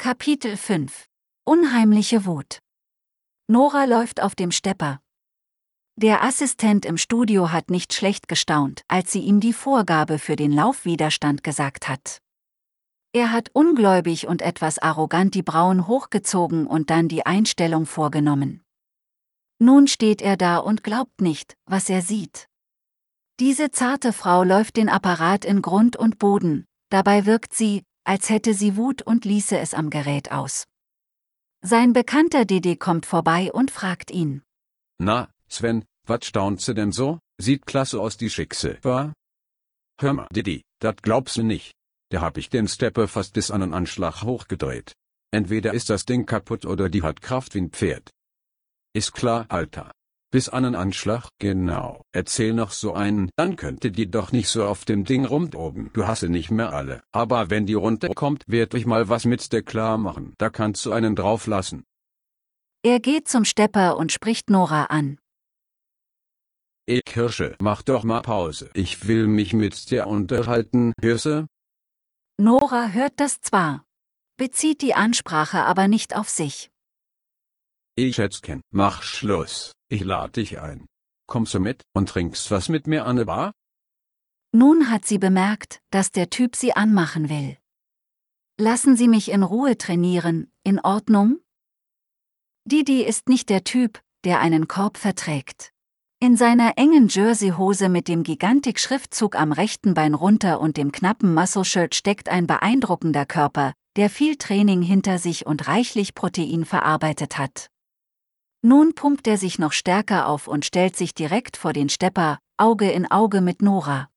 Kapitel 5 Unheimliche Wut. Nora läuft auf dem Stepper. Der Assistent im Studio hat nicht schlecht gestaunt, als sie ihm die Vorgabe für den Laufwiderstand gesagt hat. Er hat ungläubig und etwas arrogant die Brauen hochgezogen und dann die Einstellung vorgenommen. Nun steht er da und glaubt nicht, was er sieht. Diese zarte Frau läuft den Apparat in Grund und Boden, dabei wirkt sie, als hätte sie Wut und ließe es am Gerät aus. Sein Bekannter Didi kommt vorbei und fragt ihn. Na, Sven, wat staunst denn so? Sieht klasse aus die Schickse, wa? Hör mal, Didi, dat glaubst du nicht. Da hab ich den Stepper fast bis an den Anschlag hochgedreht. Entweder ist das Ding kaputt oder die hat Kraft wie ein Pferd. Ist klar, Alter. Bis an den Anschlag? Genau. Erzähl noch so einen, dann könnte die doch nicht so auf dem Ding rumtoben. Du hast sie nicht mehr alle. Aber wenn die runterkommt, werd ich mal was mit der klar machen. Da kannst du einen drauf lassen. Er geht zum Stepper und spricht Nora an. Kirsche, mach doch mal Pause. Ich will mich mit dir unterhalten, Hirse? Nora hört das zwar, bezieht die Ansprache aber nicht auf sich. Schätzchen, mach Schluss. Ich lade dich ein. Kommst du mit und trinkst was mit mir an der Bar? Nun hat sie bemerkt, dass der Typ sie anmachen will. Lassen Sie mich in Ruhe trainieren, in Ordnung? Didi ist nicht der Typ, der einen Korb verträgt. In seiner engen Jerseyhose mit dem Gigantik-Schriftzug am rechten Bein runter und dem knappen Muscle-Shirt steckt ein beeindruckender Körper, der viel Training hinter sich und reichlich Protein verarbeitet hat. Nun pumpt er sich noch stärker auf und stellt sich direkt vor den Stepper, Auge in Auge mit Nora.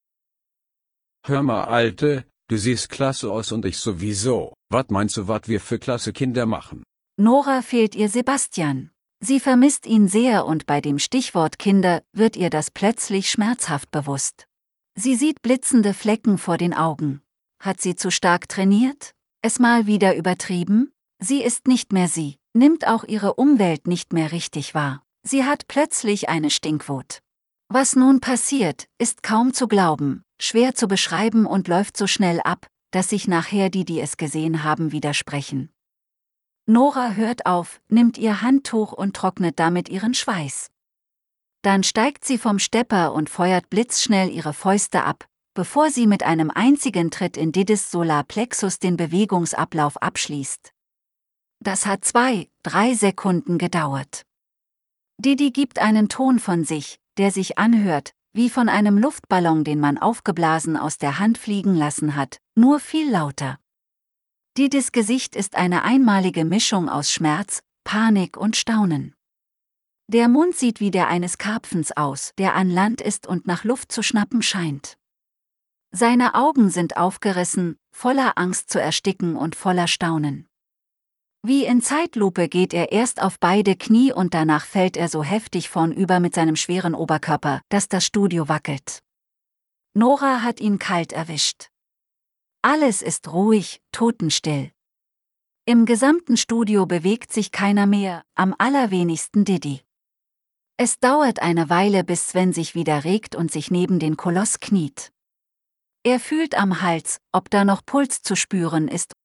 Hör mal, Alte, du siehst klasse aus und ich sowieso. Was meinst du, was wir für klasse Kinder machen? Nora fehlt ihr Sebastian. Sie vermisst ihn sehr und bei dem Stichwort Kinder wird ihr das plötzlich schmerzhaft bewusst. Sie sieht blitzende Flecken vor den Augen. Hat sie zu stark trainiert? Es mal wieder übertrieben? Sie ist nicht mehr sie, nimmt auch ihre Umwelt nicht mehr richtig wahr. Sie hat plötzlich eine Stinkwut. Was nun passiert, ist kaum zu glauben, schwer zu beschreiben und läuft so schnell ab, dass sich nachher die es gesehen haben, widersprechen. Nora hört auf, nimmt ihr Handtuch und trocknet damit ihren Schweiß. Dann steigt sie vom Stepper und feuert blitzschnell ihre Fäuste ab, bevor sie mit einem einzigen Tritt in Didis Solarplexus den Bewegungsablauf abschließt. Das hat 2-3 Sekunden gedauert. Didi gibt einen Ton von sich, der sich anhört, wie von einem Luftballon, den man aufgeblasen aus der Hand fliegen lassen hat, nur viel lauter. Didis Gesicht ist eine einmalige Mischung aus Schmerz, Panik und Staunen. Der Mund sieht wie der eines Karpfens aus, der an Land ist und nach Luft zu schnappen scheint. Seine Augen sind aufgerissen, voller Angst zu ersticken und voller Staunen. Wie in Zeitlupe geht er erst auf beide Knie und danach fällt er so heftig vornüber mit seinem schweren Oberkörper, dass das Studio wackelt. Nora hat ihn kalt erwischt. Alles ist ruhig, totenstill. Im gesamten Studio bewegt sich keiner mehr, am allerwenigsten Didi. Es dauert eine Weile, bis Sven sich wieder regt und sich neben den Koloss kniet. Er fühlt am Hals, ob da noch Puls zu spüren ist,